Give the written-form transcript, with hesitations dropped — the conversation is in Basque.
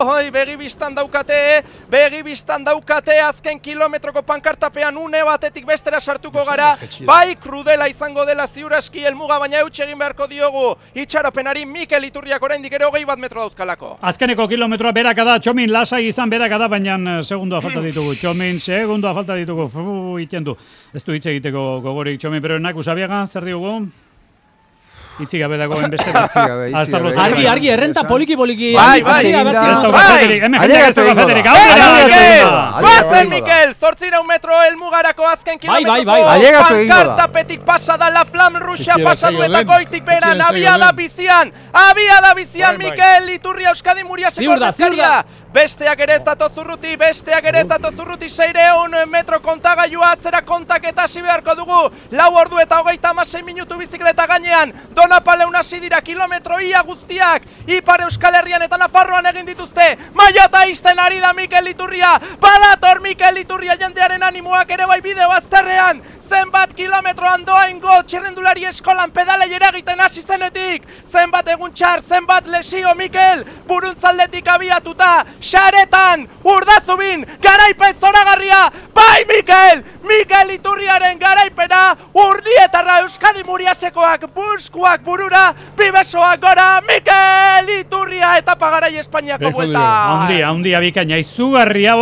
Begibistan daukate, azken kilometroko pankartapean une batetik bestera sartuko gara, bai krudela izango dela ziuraski helmuga, baina eutxe egin beharko diogu itxaropenari Mikel Iturriak oraindik ere 21 metro dauzkalako. Azkeneko kilometroa beraka da, Txomin lasai izan beraka da, baina segundua falta ditugu, Txomin segundua falta ditugu, itendu, ez du hitz egiteko gogorik Txomin, pero enak Usabiaga, zer digugu? Itzi gabe dagoen beste bat. Argi, errenta poliki. Bai. Guazen, Mikel! 800 metro helmugarako azken kilometroko pankartapetik pasa da La Flamme Rouge pasadu eta goitik beran, abiada bizian, Mikel Iturria Euskadi Muriaseko ordezkaria. Besteak ere ez datoz urruti, 600 metro kontagailua atzera kontaketa hasi beharko dugu. 4 ordu eta 36 minutu bizikleta gainean, Donapaleun hasi dira kilometro ia guztiak, Ipar Euskal Herrian eta Nafarroan egin dituzte. Maiota izten ari da Mikel Iturria, badator Mikel Iturria, jendearen animoak ere bai bideo azterrean. Zenbat kilometroan doaingo txirrendulari eskolan pedalei eragiten hasi zenetik. Zenbat egun txar, zenbat lesio Mikel, buruntzaldetik abiatuta, xaretan, Urdazubin, garaipen zoragarria, bai Mikel Iturriaren garaipena, Urdietarra Euskadi Muriasekoak buskuak burura, bibesoak gora, Mikel Iturria etapa garai Espainiako buelta. Handia bikaina, izugarria.